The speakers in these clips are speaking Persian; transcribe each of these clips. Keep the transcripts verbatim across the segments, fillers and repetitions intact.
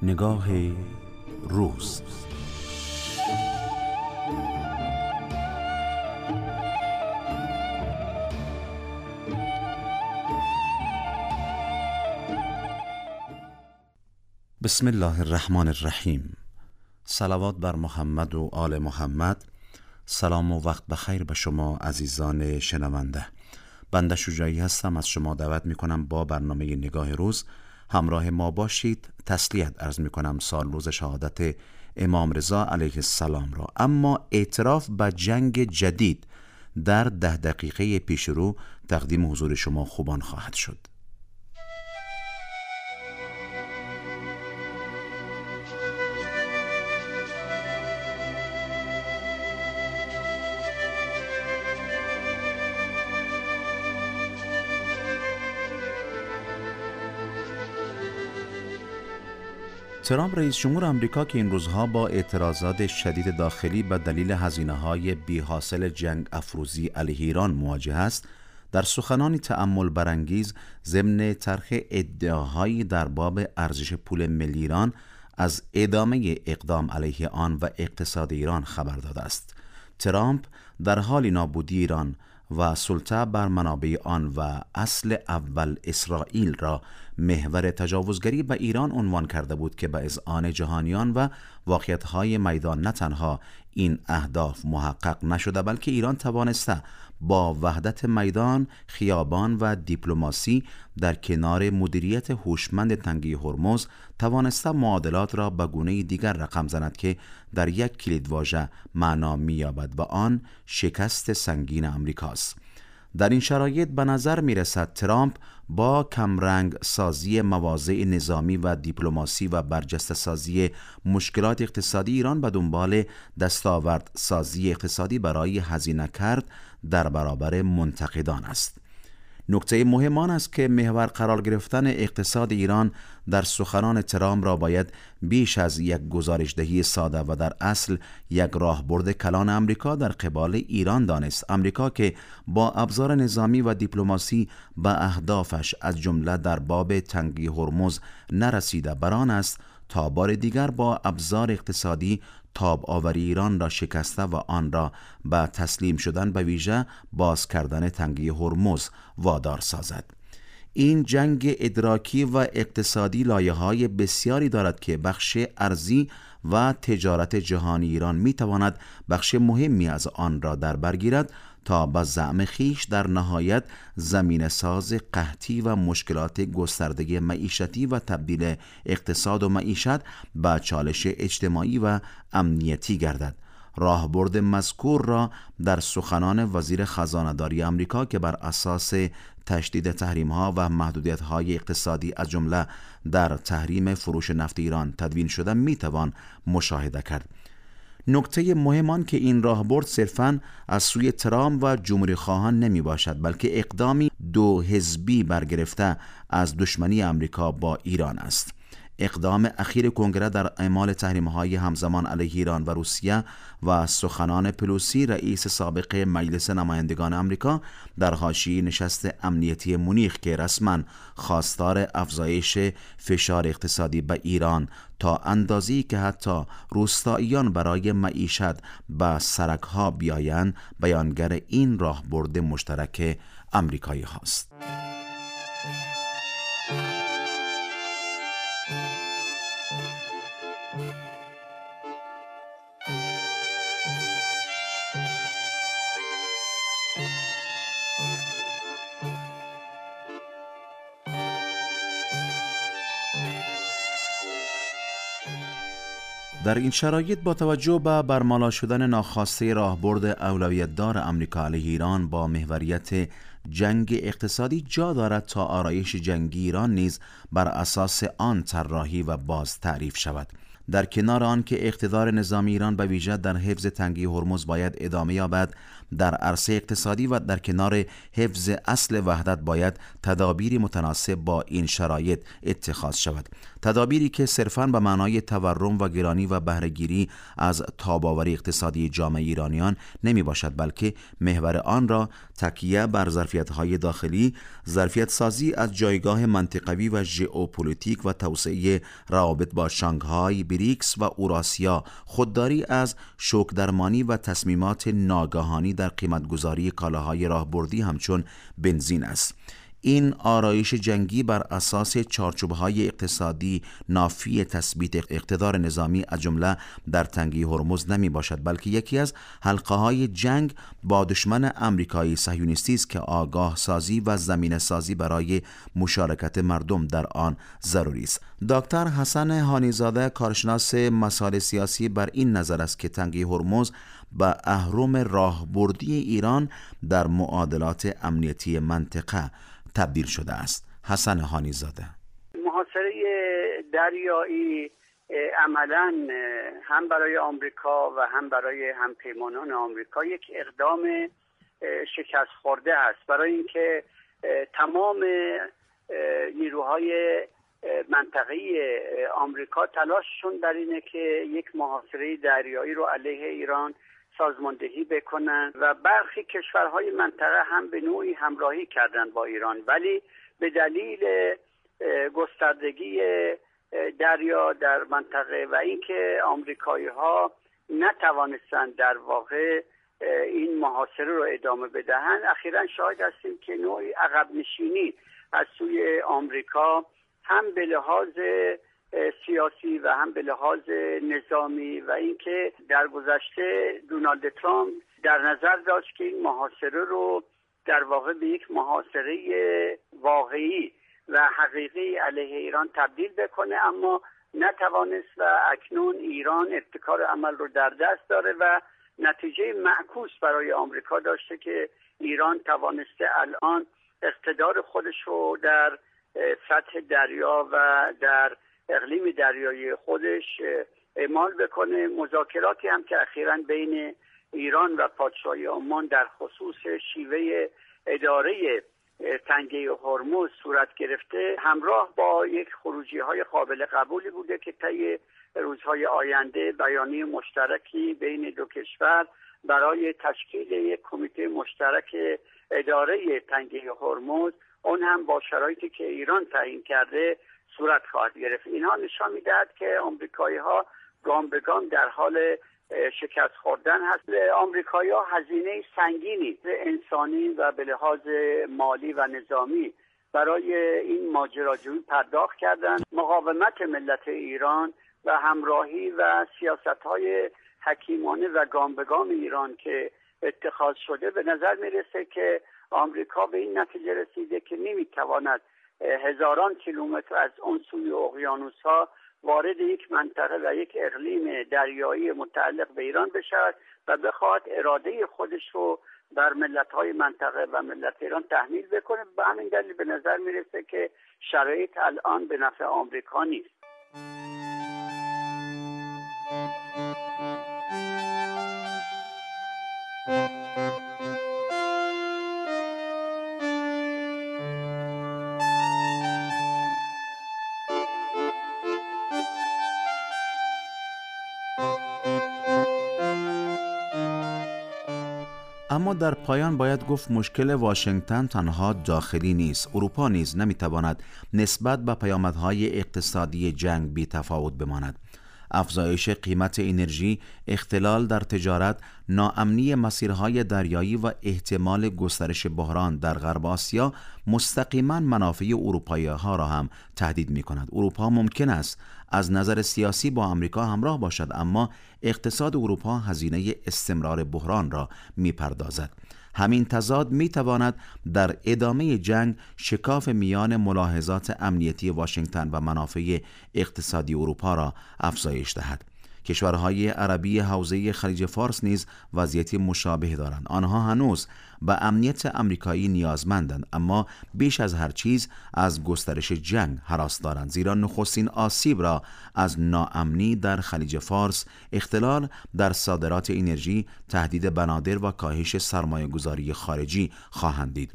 نگاه روز. بسم الله الرحمن الرحیم. صلوات بر محمد و آل محمد. سلام و وقت بخیر به شما عزیزان شنونده. بنده شجاعی هستم، از شما دعوت می کنم با برنامه نگاه روز همراه ما باشید. تسلیت عرض می کنم سال روز شهادت امام رضا علیه السلام را. اما اعتراف به جنگ جدید در ده دقیقه پیش رو تقدیم حضور شما خوبان خواهد شد. ترامپ رئیس جمهور آمریکا که این روزها با اعتراضات شدید داخلی به دلیل هزینه‌های بی‌حاصل جنگ افروزی علیه ایران مواجه است، در سخنانی تأمل برانگیز ضمن طرح ادعاهایی در باب ارزش پول ملی ایران از ادامه اقدام علیه آن و اقتصاد ایران خبر داده است. ترامپ در حال نابودی ایران و سلطه بر منابع آن و اصل اول اسرائیل را محور تجاوزگری به ایران عنوان کرده بود که به اذعان جهانیان و واقعیت‌های میدان نه تنها این اهداف محقق نشده، بلکه ایران توانسته با وحدت میدان، خیابان و دیپلماسی در کنار مدیریت هوشمند تنگه هرمز توانسته معادلات را به گونه دیگر رقم زند که در یک کلیدواژه معنا می‌یابد و آن شکست سنگین امریکاست. در این شرایط به نظر می رسد ترامپ با کمرنگ سازی مواضع نظامی و دیپلماسی و برجسته سازی مشکلات اقتصادی ایران به دنبال دستاورد سازی اقتصادی برای هزینه کرد در برابر منتقدان است. نکته مهم آن است که محور قرار گرفتن اقتصاد ایران در سخنان ترامپ را باید بیش از یک گزارشدهی ساده و در اصل یک راهبرد کلان آمریکا در قبال ایران دانست. آمریکا که با ابزار نظامی و دیپلماسی به اهدافش از جمله در باب تنگه هرمز نرسیده، بر آن است تا بار دیگر با ابزار اقتصادی تاب آوری ایران را شکسته و آن را به تسلیم شدن به ویژه باز کردن تنگه هرمز وادار سازد. این جنگ ادراکی و اقتصادی لایه‌های بسیاری دارد که بخش ارزی و تجارت جهانی ایران می‌تواند بخش مهمی از آن را در بر گیرد تا به زعم خویش در نهایت زمین ساز قحطی و مشکلات گسترده معیشتی و تبدیل اقتصاد و معیشت به چالش اجتماعی و امنیتی گردد. راهبرد مذکور را در سخنان وزیر خزانه‌داری آمریکا که بر اساس تشدید تحریم‌ها و محدودیت‌های اقتصادی از جمله در تحریم فروش نفت ایران تدوین شده می‌توان مشاهده کرد. نکته مهم آن که این راهبرد صرفاً از سوی ترامپ و جمهوری خواهان نمی باشد، بلکه اقدامی دو حزبی برگرفته از دشمنی آمریکا با ایران است. اقدام اخیر کنگره در اعمال تحریم‌های همزمان علیه ایران و روسیه و سخنان پلوسی رئیس سابق مجلس نمایندگان آمریکا در حاشیه نشست امنیتی مونیخ که رسما خواستار افزایش فشار اقتصادی به ایران تا اندازه‌ای که حتی روستاییان برای معیشت به سرک‌ها بیایند بیانگر این راهبرد مشترک آمریکایی هاست. در این شرایط با توجه به برملا شدن ناخواسته راهبرد اولویت‌دار آمریکا علیه ایران با محوریت جنگ اقتصادی جا دارد تا آرایش جنگی ایران نیز بر اساس آن طراحی و باز تعریف شود. در کنار آن که اقتدار نظامی ایران به ویژه در حفظ تنگه هرمز باید ادامه یابد، در عرصه اقتصادی و در کنار حفظ اصل وحدت باید تدابیری متناسب با این شرایط اتخاذ شود. تدابیری که صرفاً به معنای تورم و گرانی و بهره‌گیری از تاب‌آوری اقتصادی جامعه ایرانیان نمی باشد، بلکه محور آن را تکیه بر ظرفیت‌های داخلی، ظرفیت سازی از جایگاه منطقوی و ژئوپلیتیک و توسعه روابط با شانگهای، بریکس و اوراسیا، خودداری از شوک درمانی و تصمیمات ناگهانی در قیمتگذاری کالاهای راهبردی همچون بنزین است. این آرایش جنگی بر اساس چارچوب‌های اقتصادی نافی تثبیت اقتدار نظامی از جمله در تنگه هرمز نمی باشد، بلکه یکی از حلقه‌های جنگ با دشمن آمریکایی صهیونیستی است که آگاه سازی و زمینه سازی برای مشارکت مردم در آن ضروری است. دکتر حسن هانیزاده، کارشناس مسائل سیاسی، بر این نظر است که تنگه هرمز به اهرم راهبردی ایران در معادلات امنیتی منطقه تبدیل شده است. حسن هانیزاده: محاصره دریایی عملاً هم برای آمریکا و هم برای همپیمانان آمریکا یک اقدام شکست خورده است، برای اینکه تمام نیروهای منطقه‌ای آمریکا تلاششون در اینه که یک محاصره دریایی رو علیه ایران سازماندهی بکنن و برخی کشورهای منطقه هم به نوعی همراهی کردن با ایران، ولی به دلیل گستردگی دریا در منطقه و اینکه آمریکایی‌ها نتوانستند در واقع این محاصره رو ادامه بدهند، اخیراً شاهد هستیم که نوعی عقب نشینی از سوی آمریکا هم به لحاظ سیاسی و هم به لحاظ نظامی و اینکه در گذشته دونالد ترامپ در نظر داشت که این محاصره رو در واقع به یک محاصره واقعی و حقیقی علیه ایران تبدیل بکنه، اما نتوانست و اکنون ایران ابتکار عمل رو در دست داره و نتیجه معکوس برای آمریکا داشته که ایران توانسته الان اقتدار خودش رو در سطح دریا و در اقلیم دریایی خودش اعمال بکنه. مذاکراتی هم که اخیراً بین ایران و پادشاهی عمان در خصوص شیوه اداره تنگه هرمز صورت گرفته، همراه با یک خروجی‌های قابل قبولی بوده که طی روزهای آینده بیانیه مشترکی بین دو کشور برای تشکیل یک کمیته مشترک اداره تنگه هرمز، اون هم با شرایطی که ایران تعیین کرده، صورت خواهد گرفت. اینها نشان می‌دهد که آمریکایی‌ها گام به گام در حال شکست خوردن هست. آمریکایی‌ها هزینه سنگینی انسانی و به لحاظ مالی و نظامی برای این ماجراجویی پرداخت کردند. مقاومت ملت ایران و همراهی و سیاست‌های حکیمانه و گام به گام ایران که اتخاذ شده، به نظر میرسه که آمریکا به این نتیجه رسیده که نمیتواند هزاران کیلومتر از اون سوی اقیانوس‌ها وارد یک منطقه و یک اقلیم دریایی متعلق به ایران بشود و بخواد اراده خودش رو بر ملت‌های منطقه و ملت ایران تحمیل بکنه. به همین دلیل به نظر میرسه که شرایط الان به نفع آمریکا نیست. اما در پایان باید گفت مشکل واشنگتن تنها داخلی نیست. اروپا نیز نمیتواند نسبت به پیامدهای اقتصادی جنگ بی تفاوت بماند. افزایش قیمت انرژی، اختلال در تجارت، ناامنی مسیرهای دریایی و احتمال گسترش بحران در غرب آسیا مستقیما منافع اروپایی‌ها را هم تهدید می‌کند. اروپا ممکن است از نظر سیاسی با آمریکا همراه باشد، اما اقتصاد اروپا هزینه استمرار بحران را می‌پردازد. همین تضاد می‌تواند در ادامه جنگ شکاف میان ملاحظات امنیتی واشنگتن و منافع اقتصادی اروپا را افزایش دهد. کشورهای عربی حوزه خلیج فارس نیز وضعیت مشابه دارند. آنها هنوز به امنیت آمریکایی نیازمندند، اما بیش از هر چیز از گسترش جنگ هراس دارند، زیرا نخستین آسیب را از ناامنی در خلیج فارس، اختلال در صادرات انرژی، تهدید بنادر و کاهش سرمایه‌گذاری خارجی خواهند دید.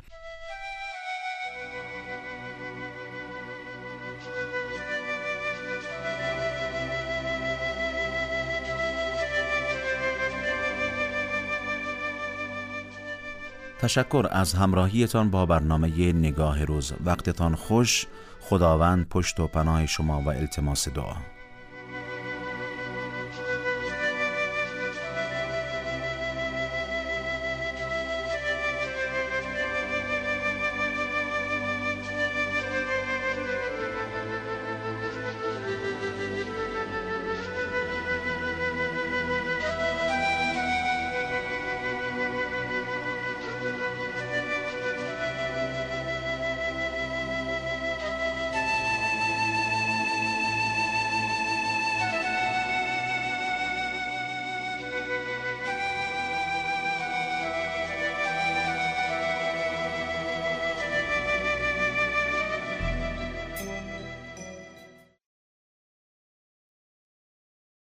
تشکر از همراهیتان با برنامه نگاه روز. وقتتان خوش. خداوند پشت و پناه شما و التماس دعا.